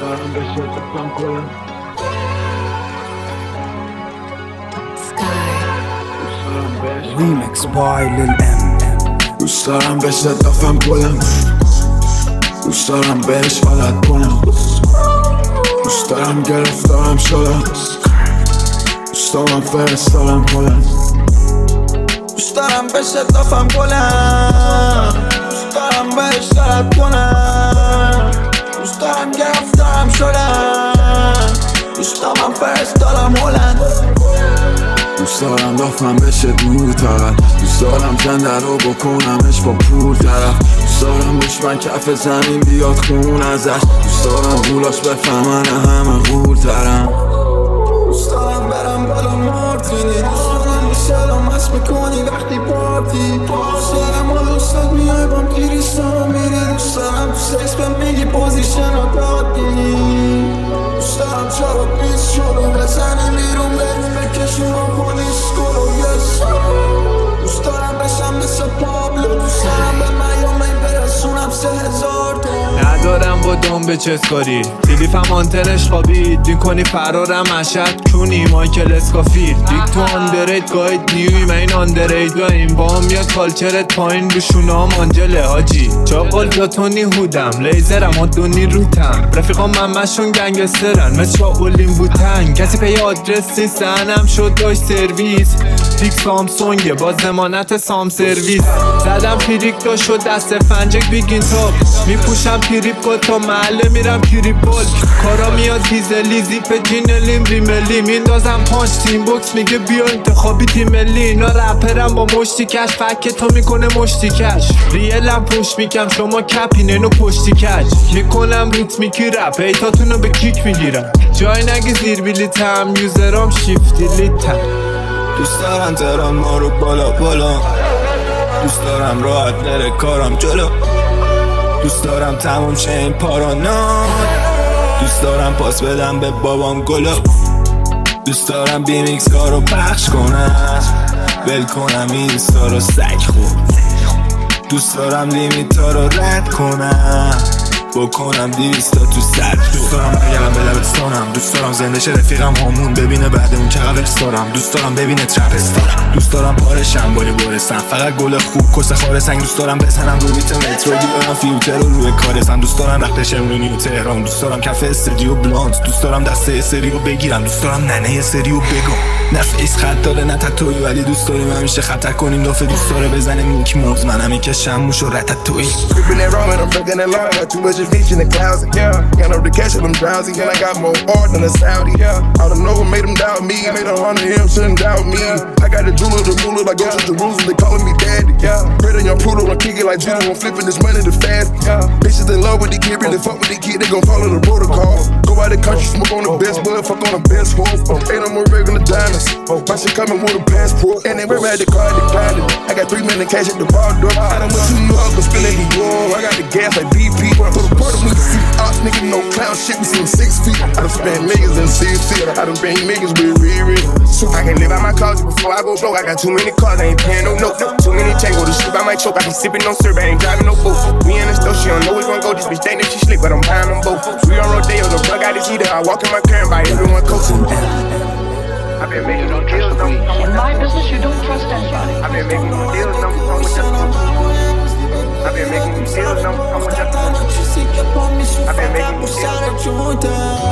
دارم بشه دفعم کنم Remix by Lil M. دوست دارم بشه دفعم کنم دوست دارم بهش عادت کنم دوست دارم گرفتارم شدم دوست دارم فرستارم کنم دوست دارم بشه دفعم کنم دوست دارم بهش عادت کنم دوست دارم گرفتارم شدم دوست دارم فرستارم هلند دوست دارم دفعم بشه دورتر دوست دارم زنده رو بکنمش با پول طرف دوست دارم دشمن کف زمین بیاد خون ازش دوست دارم غولاش بفهمن همه غولترم دوست دارم برم بالا مارتینی دوست دارم میشلم مست میکنی وقتی پارتی دوست دارم حالا استاد میای بام کریستانو میری دوست دارم تو سکس به میگی پوزیشن رو دادی دوست دارم چرا پیس شدو بزنی بیرون بریم بکشون با پولیس کلو یس دوست دارم بشم مثل پابلو دوست دارم به میامی برسونم 3000 تا ندارم با دنبه چسکاری تلیفم آنتنش خوابید دین کنی فرارم مشهد کونی مایکل اسکافیل دیک تو آندرید گاید نیوی من این آندرید گایم با هم میاد کالچرت پایین رو شونام آنجله حاجی چاقل پلاتونی هودم لیزرم آدونی روتم رفیقام ممشون گنگسترن مثل اولین بوتن کسی پی آدرس نیست زنم شد داشت سرویس دیک سامسونگه با زمانت سام سرویس زدم پیریک دا شد دست فنجک بیگین تاپ میپوشم پیریپ با تا محله میرم پیریپ بال کارا میاد دیزلی زیپ جینلیم ریملی میندازم پانچ تیم بوکس میگه بیا انتخابی تیم ملی اینا رپرم با مشتی کش فک تو میکنه مشتی کش ریلم پوش میکم شما کپین اینو پشتی کش میکنم ریتمیکی رپ ایتاتونو به کیک میگیرم جای نگی زیر بیلیتم یوزرام شیفتی لیتم دوست دارم تران ما رو بالا بالا دوست دارم راحت نره کارم جلو دوست دارم تموم شه این پارانا دوست دارم پاس بدم به بابام گلو دوست دارم بیمیکس کارو پخش کنم ول کنم اینستا رو سگ خورد دوست دارم لیمیت ها رو رد کنم بکنم 200 تا تو سر دوست دارم برگردم به لبستانم دوست دارم زنده شه رفیقم هامون ببینه بعد اون چقدر دارم دوست دارم ببینه ترپستارم دوست دارم پارشم بالی برسم فقط گل خوب کس خار سنگ دوست دارم بزنم رو بیت مترو بیارم فیوتر رو روی کارسم دوست دارم وقت شمرونی و تهران دوست دارم کف استودیو بلانت دوست دارم دسته سریو بگیرم دوست دارم ننه سریو بگم نه فیس خط داره نه تتوی ولی دوست داریم همیشه خطر کنیم دافه دوست داره بزنه میک موز منم میکشم موشو رتتوی Beach in the clouds, yeah. Got no cash and I'm drowsy, and I got more art than a Saudi, yeah. I don't know what made them doubt me, made 100 him, shouldn't doubt me. I got the jeweler, the ruler, like go to Jerusalem, they calling me daddy, yeah. Pray on your poodle, I'm kicking like judo, I'm flipping this money to fast, yeah. Bitches in love with the kid, really fuck with the kid, they gon' follow the protocol. Go out the country, smoke on the best bud, fuck on the best horse. Ain't no more regular diamonds, my shit coming with a passport. And they never had the car, declined it. I got 3 million cash at the bar door. I done went to New York, I'm spilling the war. I got the gas like BP, for the part of me to see ops, nigga, no clown shit, we seen 6 feet. I done spent millions in CC, I done bring niggas with Riri. I can live out my closet before I go broke. I got too many cars, I ain't paying no note. Too many tango to sleep, I might choke. I be sipping no syrup, I ain't driving no boat. We in the store, she don't know we gon' go. This bitch think that she slick, but I'm buying them both. We on Rodeo, the plug got his heater. I walk in my car and buy everyone coats. I've been making no deals, no. In my business, you don't trust anybody. I've been making no deals, no. I've been making no deals, no. I've been making no deals.